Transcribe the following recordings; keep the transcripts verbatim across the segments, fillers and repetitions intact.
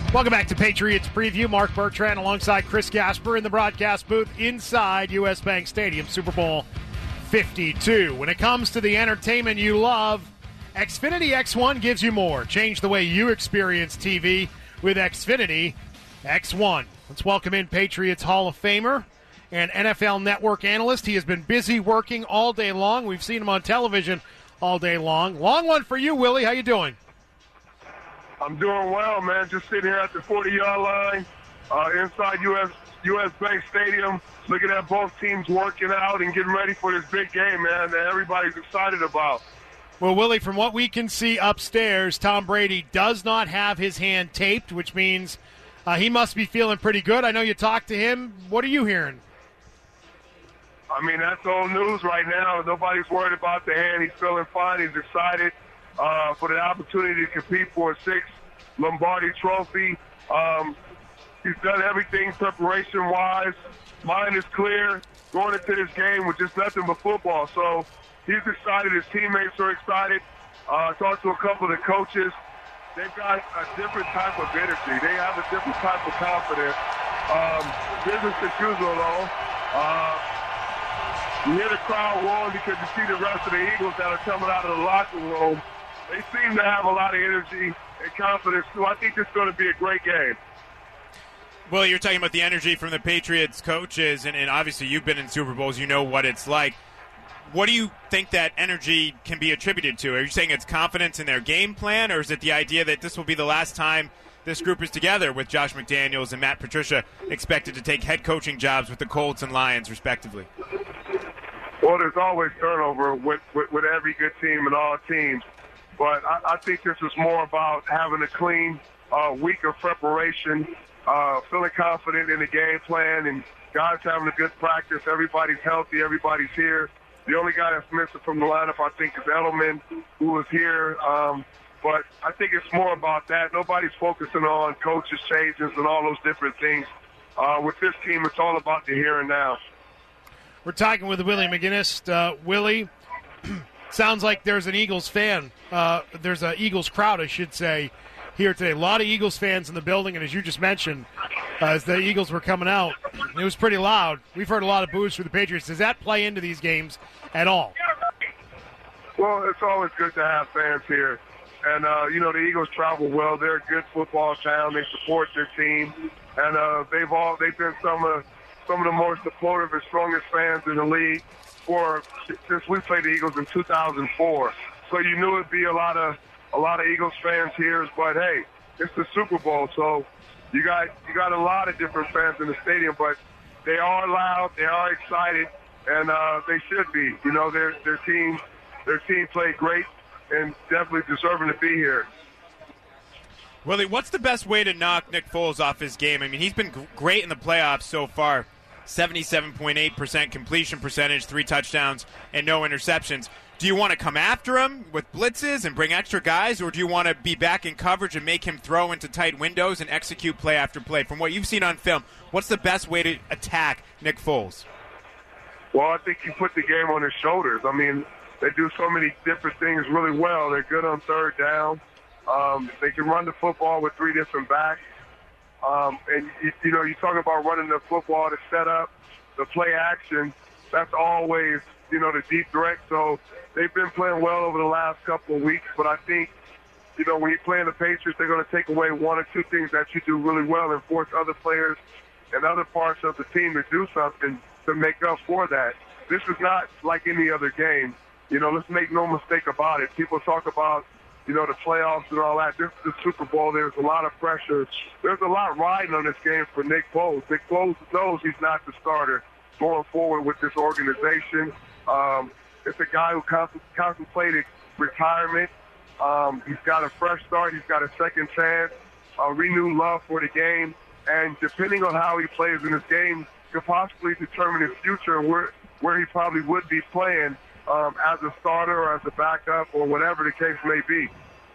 Welcome back to Patriots Preview. Mark Bertrand alongside Chris Gasper in the broadcast booth inside U S. Bank Stadium, Super Bowl fifty-two. When it comes to the entertainment you love, Xfinity X one gives you more. Change the way you experience T V with Xfinity X one. Let's welcome in Patriots Hall of Famer and N F L Network analyst. He has been busy working all day long. We've seen him on television all day long. Long one for you, Willie. How you doing? I'm doing well, man. Just sitting here at the forty-yard line uh, inside U S. U S. Bank Stadium, looking at both teams working out and getting ready for this big game, man, that everybody's excited about. Well, Willie, from what we can see upstairs, Tom Brady does not have his hand taped, which means uh, he must be feeling pretty good. I know you talked to him. What are you hearing? I mean, that's old news right now. Nobody's worried about the hand. He's feeling fine. He's excited uh, for the opportunity to compete for a sixth Lombardi trophy. Um, he's done everything preparation-wise. Mind is clear. Going into this game with just nothing but football. So he's excited. His teammates are excited. Uh, talked to a couple of the coaches. They've got a different type of energy. They have a different type of confidence. Um, business as usual, though. Uh, you hear the crowd roaring because you see the rest of the Eagles that are coming out of the locker room. They seem to have a lot of energy and confidence, too. I think this is going to be a great game. Well, you're talking about the energy from the Patriots coaches, and, and obviously you've been in Super Bowls. You know what it's like. What do you think that energy can be attributed to? Are you saying it's confidence in their game plan, or is it the idea that this will be the last time this group is together with Josh McDaniels and Matt Patricia expected to take head coaching jobs with the Colts and Lions, respectively? Well, there's always turnover with, with, with every good team and all teams. But I, I think this is more about having a clean uh, week of preparation, uh, feeling confident in the game plan, and guys having a good practice. Everybody's healthy. Everybody's here. The only guy that's missing from the lineup, I think, is Edelman, who was here. Um, but I think it's more about that. Nobody's focusing on coaches' changes and all those different things. Uh, with this team, it's all about the here and now. We're talking with Willie McGinnis. Uh, Willie, sounds like there's an Eagles fan. Uh, there's an Eagles crowd, I should say, here today. A lot of Eagles fans in the building, and as you just mentioned, uh, as the Eagles were coming out, it was pretty loud. We've heard a lot of boos for the Patriots. Does that play into these games at all? Well, it's always good to have fans here. And, uh, you know, the Eagles travel well. They're a good football town. They support their team. And uh, they've all they've been some of, some of the more supportive and strongest fans in the league for since we played the Eagles in two thousand four. So you knew it'd be a lot of a lot of Eagles fans here. But, hey, it's the Super Bowl, so you got you got a lot of different fans in the stadium. But they are loud. They are excited. And uh, they should be. You know, their their team their team played great and definitely deserving to be here. Willie, what's the best way to knock Nick Foles off his game? I mean, he's been great in the playoffs so far. seventy-seven point eight percent completion percentage, three touchdowns, and no interceptions. Do you want to come after him with blitzes and bring extra guys, or do you want to be back in coverage and make him throw into tight windows and execute play after play? From what you've seen on film, what's the best way to attack Nick Foles? Well, I think you put the game on his shoulders. I mean, they do so many different things really well. They're good on third down. Um, they can run the football with three different backs. Um, and, you, you know, you talk about running the football, the setup, the play action. That's always, you know, the deep threat. So they've been playing well over the last couple of weeks. But I think, you know, when you play in the Patriots, they're going to take away one or two things that you do really well and force other players and other parts of the team to do something to make up for that. This is not like any other game. You know, let's make no mistake about it. People talk about, you know, the playoffs and all that. This is the Super Bowl. There's a lot of pressure. There's a lot riding on this game for Nick Foles. Nick Foles knows he's not the starter going forward with this organization. Um, it's a guy who contemplated retirement. Um, he's got a fresh start. He's got a second chance, a renewed love for the game. And depending on how he plays in this game, could possibly determine his future and where, where he probably would be playing um, as a starter or as a backup or whatever the case may be.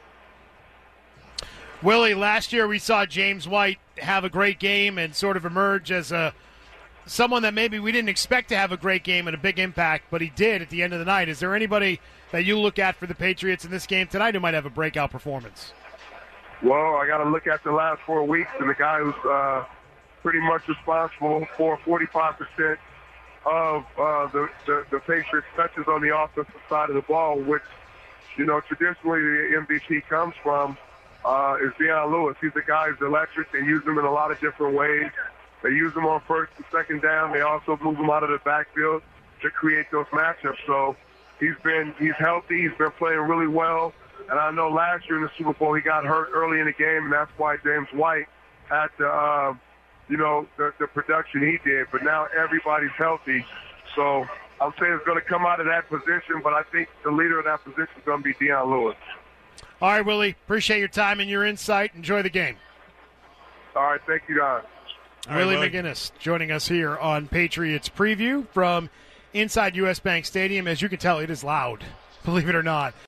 Willie, last year we saw James White have a great game and sort of emerge as a someone that maybe we didn't expect to have a great game and a big impact, but he did at the end of the night. Is there anybody that you look at for the Patriots in this game tonight who might have a breakout performance? Well, I got to look at the last four weeks, and the guy who's uh, pretty much responsible for forty-five percent of uh, the, the, the Patriots' touches on the offensive side of the ball, which, you know, traditionally the M V P comes from, uh, is Deion Lewis. He's a guy who's electric. They use him in a lot of different ways. They use him on first and second down. They also move him out of the backfield to create those matchups. So he's been he's healthy. He's been playing really well. And I know last year in the Super Bowl he got hurt early in the game, and that's why James White had the, uh, you know, the, the production he did. But now everybody's healthy. So I'm saying it's going to come out of that position, but I think the leader of that position is going to be Deion Lewis. All right, Willie. Appreciate your time and your insight. Enjoy the game. All right. Thank you, guys. Right, Willie Willie McGinnis joining us here on Patriots Preview from inside U S. Bank Stadium. As you can tell, it is loud, believe it or not.